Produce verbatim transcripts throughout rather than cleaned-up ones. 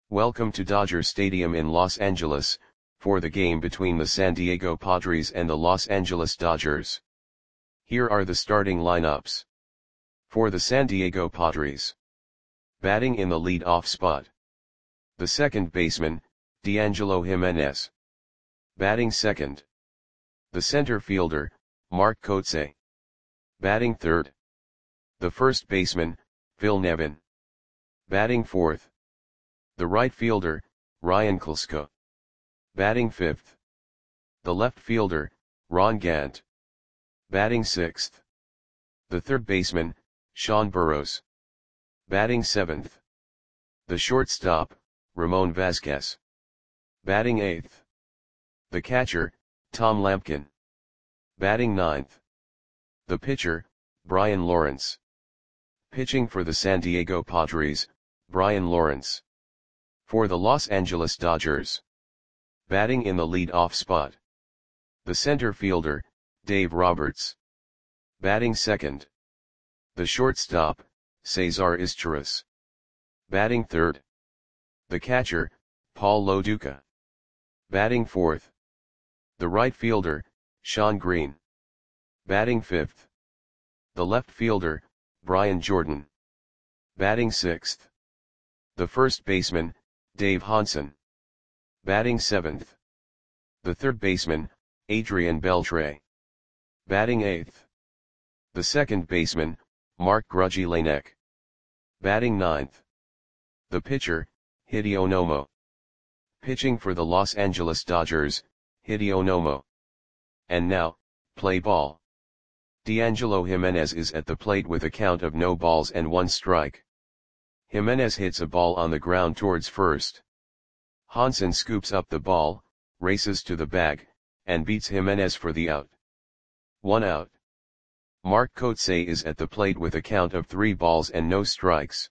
Welcome to Dodger Stadium in Los Angeles, for the game between the San Diego Padres and the Los Angeles Dodgers. Here are the starting lineups. For the San Diego Padres. Batting in the lead-off spot. The second baseman, D'Angelo Jimenez. Batting second. The center fielder, Mark Kotsay. Batting third. The first baseman, Phil Nevin. Batting fourth. The right fielder, Ryan Klesko. Batting fifth. The left fielder, Ron Gant. Batting sixth. The third baseman, Sean Burroughs. Batting seventh. The shortstop, Ramon Vasquez. Batting eighth. The catcher, Tom Lampkin. Batting ninth. The pitcher, Brian Lawrence. Pitching for the San Diego Padres, Brian Lawrence. For the Los Angeles Dodgers. Batting in the lead-off spot. The center fielder, Dave Roberts. Batting second. The shortstop, Cesar Izturis. Batting third. The catcher, Paul Lo Duca. Batting fourth. The right fielder, Shawn Green. Batting fifth. The left fielder, Brian Jordan. Batting sixth. The first baseman, Dave Hansen. Batting seventh. The third baseman, Adrian Beltre. Batting eighth. The second baseman, Mark Grudzielanek. Batting ninth. The pitcher, Hideo Nomo. Pitching for the Los Angeles Dodgers, Hideo Nomo. And now, play ball. D'Angelo Jimenez is at the plate with a count of no balls and one strike. Jimenez hits a ball on the ground towards first. Hansen scoops up the ball, races to the bag, and beats Jimenez for the out. One out. Mark Kotsay is at the plate with a count of three balls and no strikes.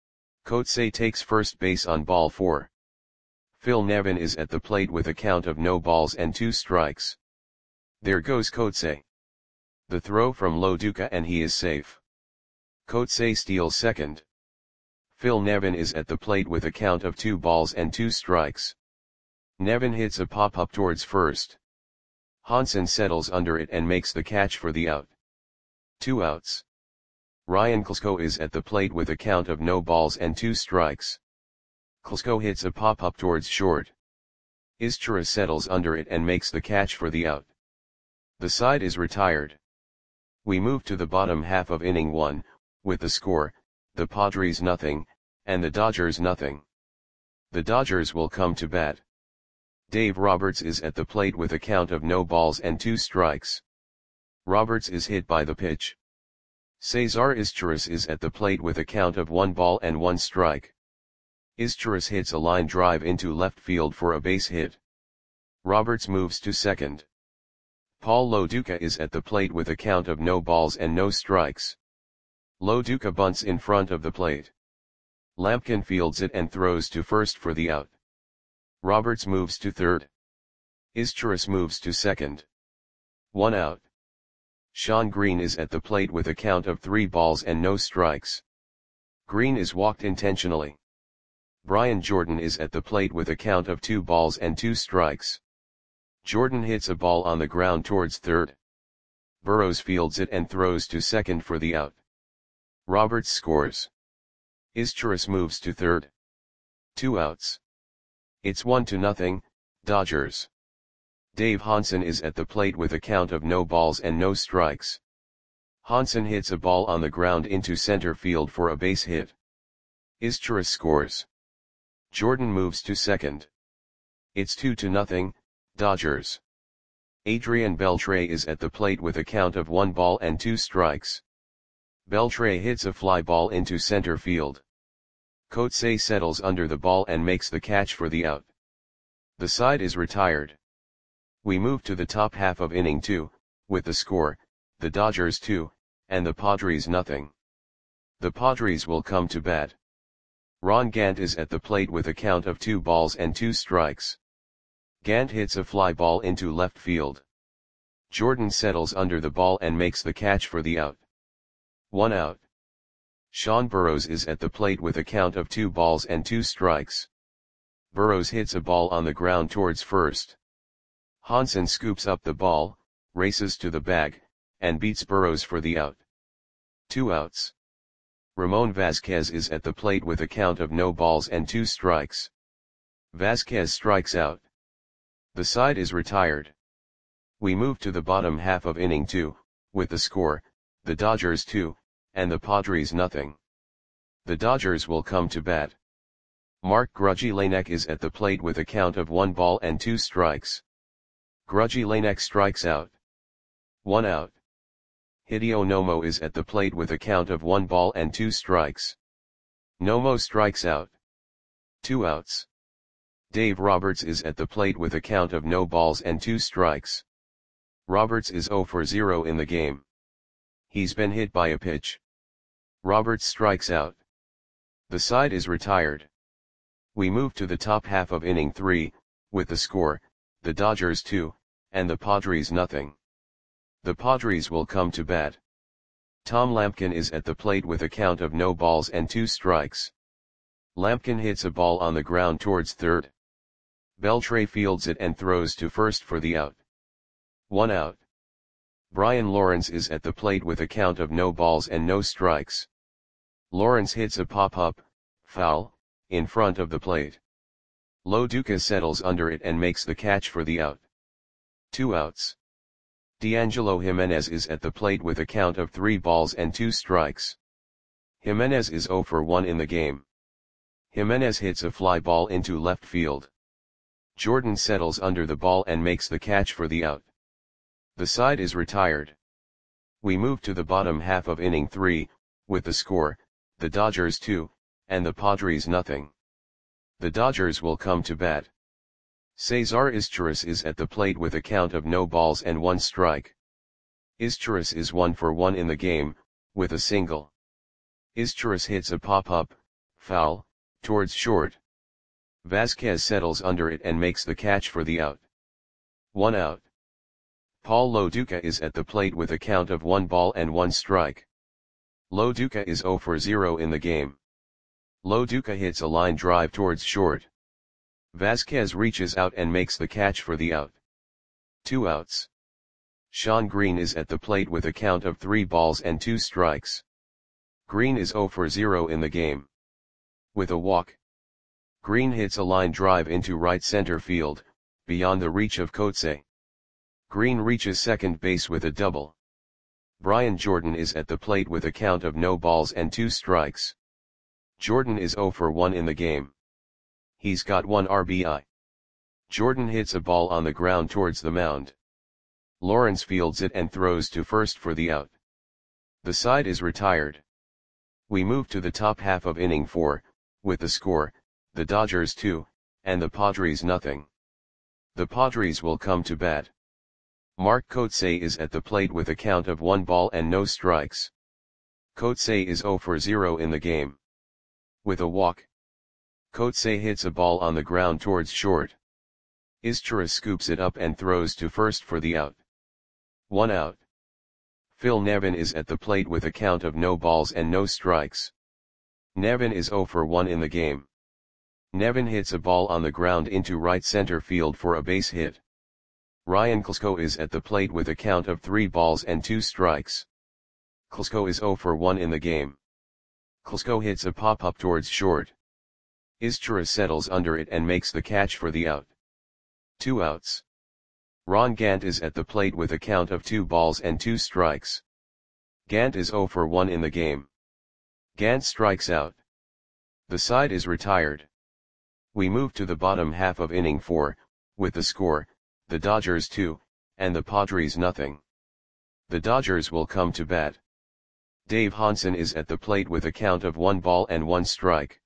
Kotsay takes first base on ball four. Phil Nevin is at the plate with a count of no balls and two strikes. There goes Kotsay. The throw from Lo Duca and he is safe. Kotsay steals second. Phil Nevin is at the plate with a count of two balls and two strikes. Nevin hits a pop-up towards first. Hansen settles under it and makes the catch for the out. Two outs. Ryan Klesko is at the plate with a count of no balls and two strikes. Klesko hits a pop-up towards short. Izturis settles under it and makes the catch for the out. The side is retired. We move to the bottom half of inning one, with the score, the Padres nothing, and the Dodgers nothing. The Dodgers will come to bat. Dave Roberts is at the plate with a count of no balls and two strikes. Roberts is hit by the pitch. Cesar Izturis is at the plate with a count of one ball and one strike. Izturis hits a line drive into left field for a base hit. Roberts moves to second. Paul Lo Duca is at the plate with a count of no balls and no strikes. Lo Duca bunts in front of the plate. Lampkin fields it and throws to first for the out. Roberts moves to third. Izturis moves to second. One out. Shawn Green is at the plate with a count of three balls and no strikes. Green is walked intentionally. Brian Jordan is at the plate with a count of two balls and two strikes. Jordan hits a ball on the ground towards third. Burroughs fields it and throws to second for the out. Roberts scores. Izturis moves to third. Two outs. It's one to nothing, Dodgers. Dave Hansen is at the plate with a count of no balls and no strikes. Hansen hits a ball on the ground into center field for a base hit. Izturis scores. Jordan moves to second. It's two to nothing, Dodgers. Adrian Beltre is at the plate with a count of one ball and two strikes. Beltre hits a fly ball into center field. Kotsay settles under the ball and makes the catch for the out. The side is retired. We move to the top half of inning two, with the score, the Dodgers two, and the Padres nothing. The Padres will come to bat. Ron Gant is at the plate with a count of two balls and two strikes. Gant hits a fly ball into left field. Jordan settles under the ball and makes the catch for the out. One out. Sean Burroughs is at the plate with a count of two balls and two strikes. Burrows hits a ball on the ground towards first. Hansen scoops up the ball, races to the bag, and beats Burrows for the out. Two outs. Ramon Vasquez is at the plate with a count of no balls and two strikes. Vasquez strikes out. The side is retired. We move to the bottom half of inning two, with the score, the Dodgers two, and the Padres nothing. The Dodgers will come to bat. Mark Grudzielanek is at the plate with a count of one ball and two strikes. Grudzielanek strikes out. One out. Hideo Nomo is at the plate with a count of one ball and two strikes. Nomo strikes out. Two outs. Dave Roberts is at the plate with a count of no balls and two strikes. Roberts is zero for zero in the game. He's been hit by a pitch. Roberts strikes out. The side is retired. We move to the top half of inning three, with the score, the Dodgers two, and the Padres nothing. The Padres will come to bat. Tom Lampkin is at the plate with a count of no balls and two strikes. Lampkin hits a ball on the ground towards third. Beltre fields it and throws to first for the out. One out. Brian Lawrence is at the plate with a count of no balls and no strikes. Lawrence hits a pop-up, foul, in front of the plate. Lo Duca settles under it and makes the catch for the out. Two outs. D'Angelo Jimenez is at the plate with a count of three balls and two strikes. Jimenez is zero for one in the game. Jimenez hits a fly ball into left field. Jordan settles under the ball and makes the catch for the out. The side is retired. We move to the bottom half of inning three, with the score, the Dodgers two, and the Padres nothing. The Dodgers will come to bat. Cesar Izturis is at the plate with a count of no balls and one strike. Izturis is one for one in the game, with a single. Izturis hits a pop-up, foul, towards short. Vasquez settles under it and makes the catch for the out. One out. Paul Lo Duca is at the plate with a count of one ball and one strike. Lo Duca is zero for zero in the game. Lo Duca hits a line drive towards short. Vasquez reaches out and makes the catch for the out. Two outs. Sean Green is at the plate with a count of three balls and two strikes. Green is zero for zero in the game. With a walk. Green hits a line drive into right center field, beyond the reach of Coetzee. Green reaches second base with a double. Brian Jordan is at the plate with a count of no balls and two strikes. Jordan is zero for one in the game. He's got one R B I. Jordan hits a ball on the ground towards the mound. Lawrence fields it and throws to first for the out. The side is retired. We move to the top half of inning four, with the score, the Dodgers two, and the Padres nothing. The Padres will come to bat. Mark Coetzee is at the plate with a count of one ball and no strikes. Coetzee is zero for zero in the game. With a walk. Coetzee hits a ball on the ground towards short. Izturis scoops it up and throws to first for the out. One out. Phil Nevin is at the plate with a count of no balls and no strikes. Nevin is zero for one in the game. Nevin hits a ball on the ground into right center field for a base hit. Ryan Klesko is at the plate with a count of three balls and two strikes. Klesko is zero for one in the game. Klesko hits a pop-up towards short. Izturis settles under it and makes the catch for the out. Two outs. Ron Gant is at the plate with a count of two balls and two strikes. Gant is zero for one in the game. Gant strikes out. The side is retired. We move to the bottom half of inning four, with the score, the Dodgers two, and the Padres nothing. The Dodgers will come to bat. Dave Hansen is at the plate with a count of one ball and one strike.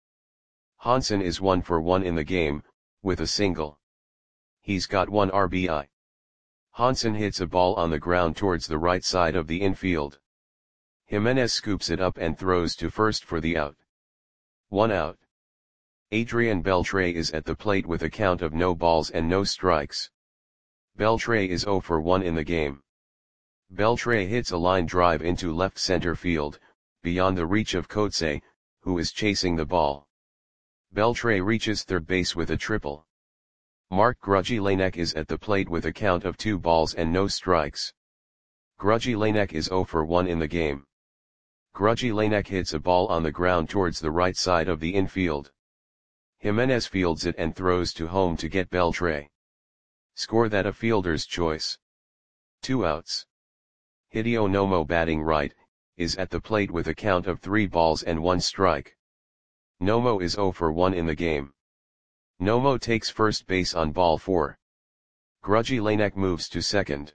Hansen is one for one in the game, with a single. He's got one R B I. Hansen hits a ball on the ground towards the right side of the infield. Jimenez scoops it up and throws to first for the out. One out. Adrian Beltre is at the plate with a count of no balls and no strikes. Beltre is zero for one in the game. Beltre hits a line drive into left center field, beyond the reach of Coetzee, who is chasing the ball. Beltre reaches third base with a triple. Mark Grudzielanek is at the plate with a count of two balls and no strikes. Grudzielanek is zero for one in the game. Grudzielanek hits a ball on the ground towards the right side of the infield. Jimenez fields it and throws to home to get Beltre. Score that a fielder's choice. Two outs. Hideo Nomo, batting right, is at the plate with a count of three balls and one strike. Nomo is zero for one in the game. Nomo takes first base on ball four. Grudzielanek moves to second.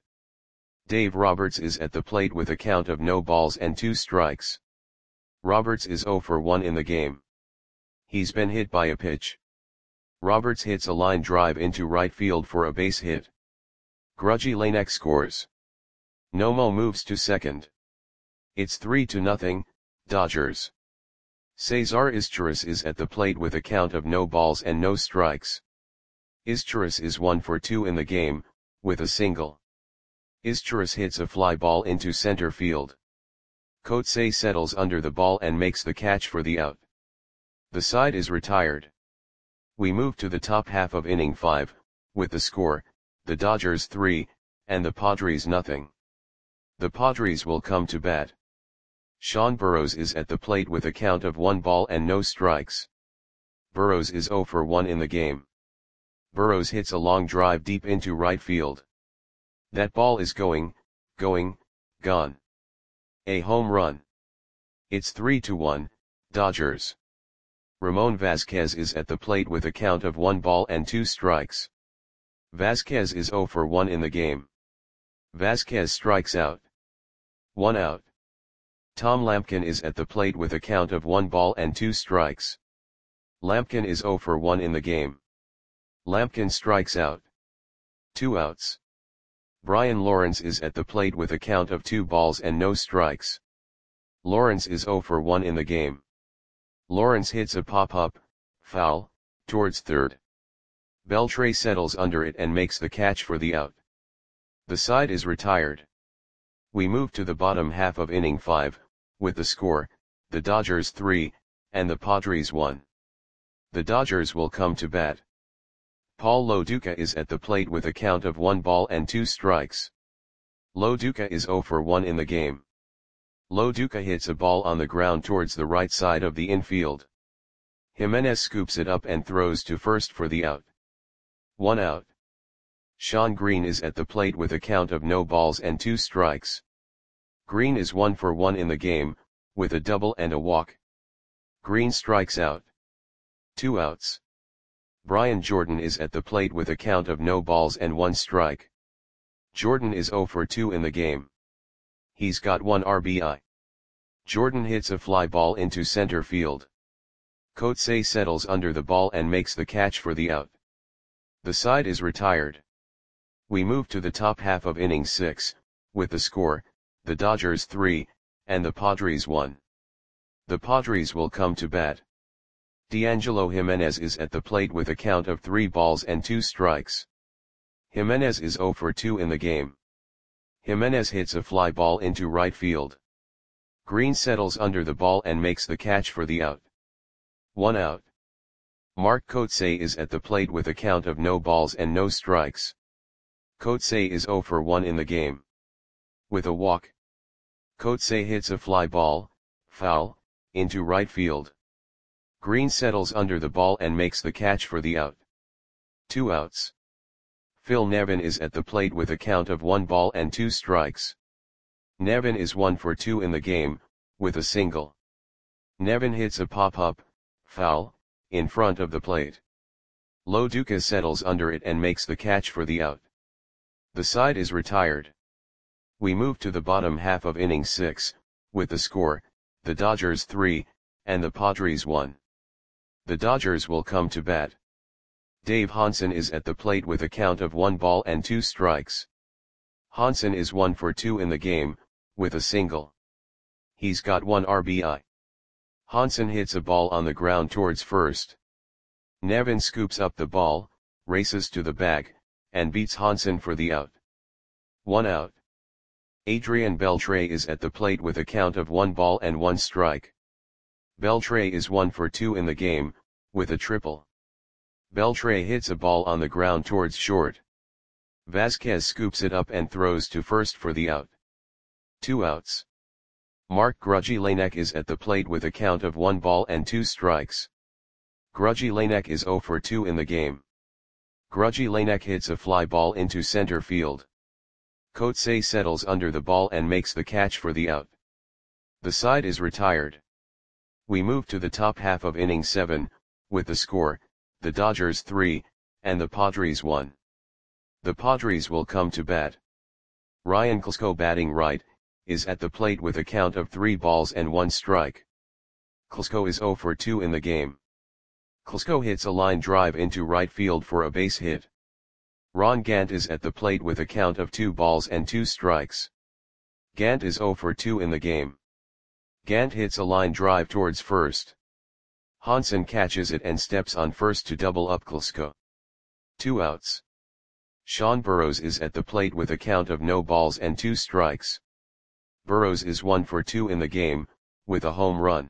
Dave Roberts is at the plate with a count of no balls and two strikes. Roberts is zero for one in the game. He's been hit by a pitch. Roberts hits a line drive into right field for a base hit. Grudzielanek scores. Nomo moves to second. It's three to nothing, Dodgers. Cesar Izturis is at the plate with a count of no balls and no strikes. Izturis is one for two in the game, with a single. Izturis hits a fly ball into center field. Kotze settles under the ball and makes the catch for the out. The side is retired. We move to the top half of inning five, with the score, the Dodgers three, and the Padres nothing. The Padres will come to bat. Sean Burrows is at the plate with a count of one ball and no strikes. Burrows is zero for one in the game. Burrows hits a long drive deep into right field. That ball is going, going, gone. A home run. It's three to one, Dodgers. Ramon Vasquez is at the plate with a count of one ball and two strikes. Vasquez is zero for one in the game. Vasquez strikes out. One out. Tom Lampkin is at the plate with a count of one ball and two strikes. Lampkin is zero for one in the game. Lampkin strikes out. Two outs. Brian Lawrence is at the plate with a count of two balls and no strikes. Lawrence is zero for one in the game. Lawrence hits a pop-up, foul, towards third. Beltre settles under it and makes the catch for the out. The side is retired. We move to the bottom half of inning five, with the score, the Dodgers three, and the Padres one. The Dodgers will come to bat. Paul Loduca is at the plate with a count of one ball and two strikes. Loduca is zero for one in the game. Loduca hits a ball on the ground towards the right side of the infield. Jimenez scoops it up and throws to first for the out. One out. Sean Green is at the plate with a count of no balls and two strikes. Green is one for one in the game, with a double and a walk. Green strikes out. Two outs. Brian Jordan is at the plate with a count of no balls and one strike. Jordan is zero for two in the game. He's got one R B I. Jordan hits a fly ball into center field. Kotze settles under the ball and makes the catch for the out. The side is retired. We move to the top half of inning six, with the score, the Dodgers three, and the Padres one. The Padres will come to bat. D'Angelo Jimenez is at the plate with a count of three balls and two strikes. Jimenez is zero for two in the game. Jimenez hits a fly ball into right field. Green settles under the ball and makes the catch for the out. One out. Mark Kotze is at the plate with a count of no balls and no strikes. Kotze is zero for one in the game. With a walk. Kotze hits a fly ball, foul, into right field. Green settles under the ball and makes the catch for the out. Two outs. Phil Nevin is at the plate with a count of one ball and two strikes. Nevin is one for two in the game, with a single. Nevin hits a pop-up, foul, in front of the plate. Loduca settles under it and makes the catch for the out. The side is retired. We move to the bottom half of inning six, with the score, the Dodgers three, and the Padres one. The Dodgers will come to bat. Dave Hansen is at the plate with a count of one ball and two strikes. Hansen is one for two in the game, with a single. He's got one R B I. Hansen hits a ball on the ground towards first. Nevin scoops up the ball, races to the bag, and beats Hansen for the out. One out. Adrian Beltre is at the plate with a count of one ball and one strike. Beltre is one for two in the game, with a triple. Beltre hits a ball on the ground towards short. Vasquez scoops it up and throws to first for the out. Two outs. Mark Grujillanek is at the plate with a count of one ball and two strikes. Grujillanek is zero for two in the game. Grujillanek hits a fly ball into center field. Kotsay settles under the ball and makes the catch for the out. The side is retired. We move to the top half of inning seven, with the score, the Dodgers three, and the Padres one. The Padres will come to bat. Ryan Klesko, batting right, is at the plate with a count of three balls and one strike. Klesko is zero for two in the game. Klesko hits a line drive into right field for a base hit. Ron Gant is at the plate with a count of two balls and two strikes. Gant is zero for two in the game. Gant hits a line drive towards first. Hansen catches it and steps on first to double up Klesko. Two outs. Sean Burrows is at the plate with a count of no balls and two strikes. Burrows is one for two in the game, with a home run.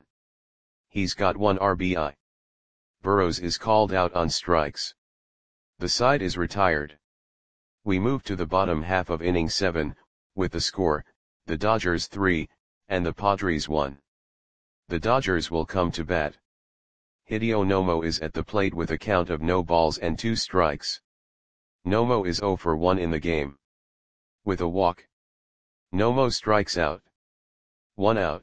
He's got one R B I. Burrows is called out on strikes. The side is retired. We move to the bottom half of inning seven, with the score, the Dodgers three, and the Padres one. The Dodgers will come to bat. Hideo Nomo is at the plate with a count of no balls and two strikes. Nomo is zero for one in the game. With a walk, Nomo strikes out. One out.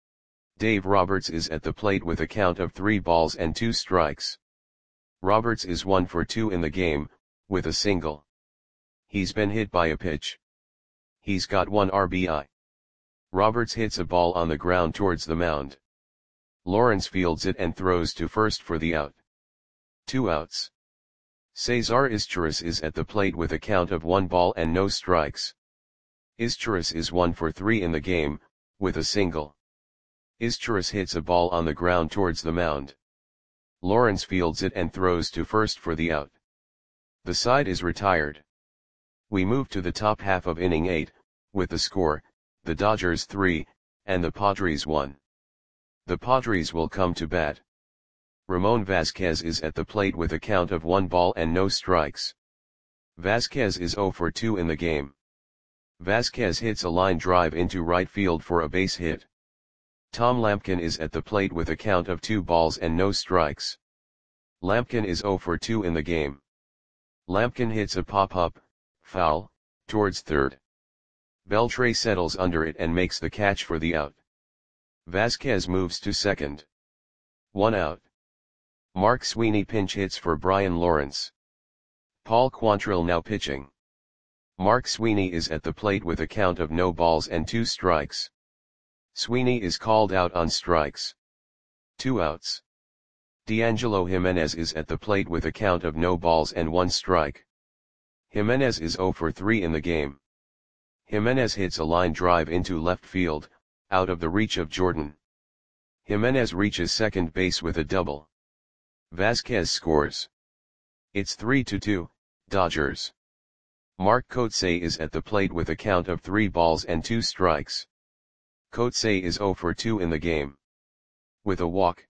Dave Roberts is at the plate with a count of three balls and two strikes. Roberts is one for two in the game, with a single. He's been hit by a pitch. He's got one R B I. Roberts hits a ball on the ground towards the mound. Lawrence fields it and throws to first for the out. Two outs. Cesar Izturis is at the plate with a count of one ball and no strikes. Izturis is one for three in the game, with a single. Izturis hits a ball on the ground towards the mound. Lawrence fields it and throws to first for the out. The side is retired. We move to the top half of inning eight, with the score, the Dodgers three, and the Padres one. The Padres will come to bat. Ramon Vasquez is at the plate with a count of one ball and no strikes. Vasquez is zero for two in the game. Vasquez hits a line drive into right field for a base hit. Tom Lampkin is at the plate with a count of two balls and no strikes. Lampkin is zero for two in the game. Lampkin hits a pop-up, foul, towards third. Beltre settles under it and makes the catch for the out. Vasquez moves to second. One out. Mark Sweeney pinch hits for Brian Lawrence. Paul Quantrill now pitching. Mark Sweeney is at the plate with a count of no balls and two strikes. Sweeney is called out on strikes. Two outs. D'Angelo Jimenez is at the plate with a count of no balls and one strike. Jimenez is zero for three in the game. Jimenez hits a line drive into left field, out of the reach of Jordan. Jimenez reaches second base with a double. Vasquez scores. It's three to two, Dodgers. Mark Kotsay is at the plate with a count of three balls and two strikes. Kotsay is zero for two in the game. With a walk,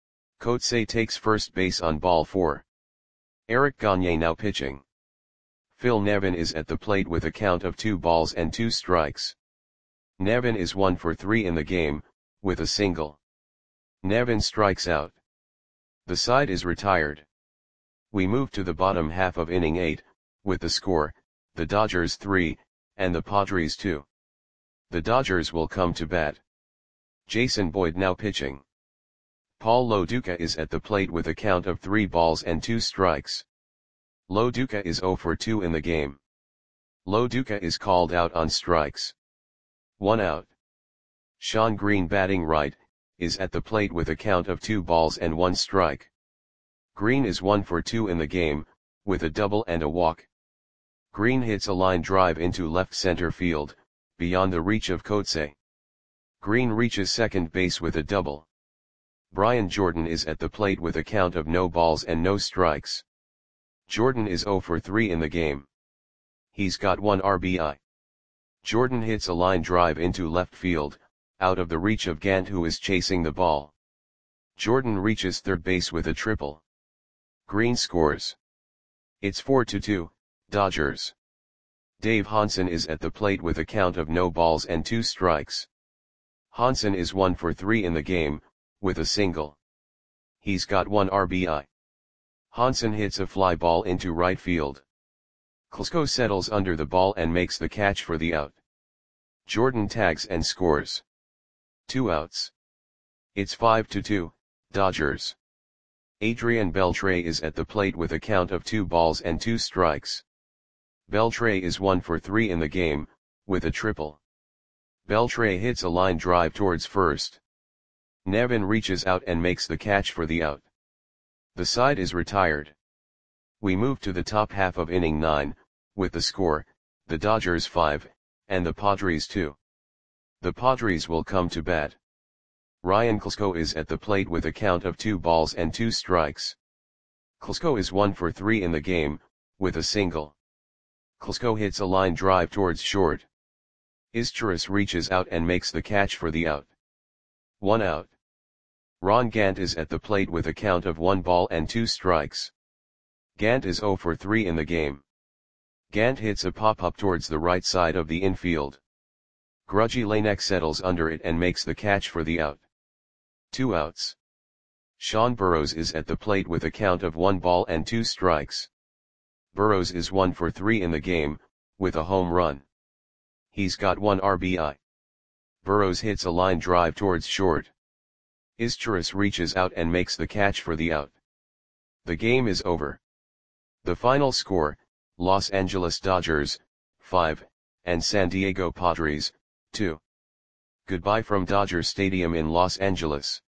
Kotsay takes first base on ball four. Eric Gagne now pitching. Phil Nevin is at the plate with a count of two balls and two strikes. Nevin is one for three in the game, with a single. Nevin strikes out. The side is retired. We move to the bottom half of inning eight, with the score, the Dodgers three, and the Padres two. The Dodgers will come to bat. Jason Boyd now pitching. Paul Lo Duca is at the plate with a count of three balls and two strikes. Lo Duca is zero for two in the game. Lo Duca is called out on strikes. One out. Sean Green, batting right, is at the plate with a count of two balls and one strike. Green is one for two in the game, with a double and a walk. Green hits a line drive into left center field, beyond the reach of Kotsay. Green reaches second base with a double. Brian Jordan is at the plate with a count of no balls and no strikes. Jordan is zero for three in the game. He's got one R B I. Jordan hits a line drive into left field, out of the reach of Gant, who is chasing the ball. Jordan reaches third base with a triple. Green scores. It's four to two, Dodgers. Dave Hansen is at the plate with a count of no balls and two strikes. Hansen is one for three in the game, with a single. He's got one R B I. Hansen hits a fly ball into right field. Klesko settles under the ball and makes the catch for the out. Jordan tags and scores. Two outs. It's five to two, Dodgers. Adrian Beltre is at the plate with a count of two balls and two strikes. Beltre is one for three in the game, with a triple. Beltre hits a line drive towards first. Nevin reaches out and makes the catch for the out. The side is retired. We move to the top half of inning nine, with the score, the Dodgers five, and the Padres two. The Padres will come to bat. Ryan Klesko is at the plate with a count of two balls and two strikes. Klesko is one for three in the game, with a single. Klesko hits a line drive towards short. Izturis reaches out and makes the catch for the out. One out. Ron Gant is at the plate with a count of one ball and two strikes. Gant is zero for three in the game. Gant hits a pop-up towards the right side of the infield. Grudgy Lanek settles under it and makes the catch for the out. Two outs. Sean Burrows is at the plate with a count of one ball and two strikes. Burrows is one for three in the game, with a home run. He's got one R B I. Burrows hits a line drive towards short. Izturis reaches out and makes the catch for the out. The game is over. The final score, Los Angeles Dodgers, five, and San Diego Padres, two. Goodbye from Dodger Stadium in Los Angeles.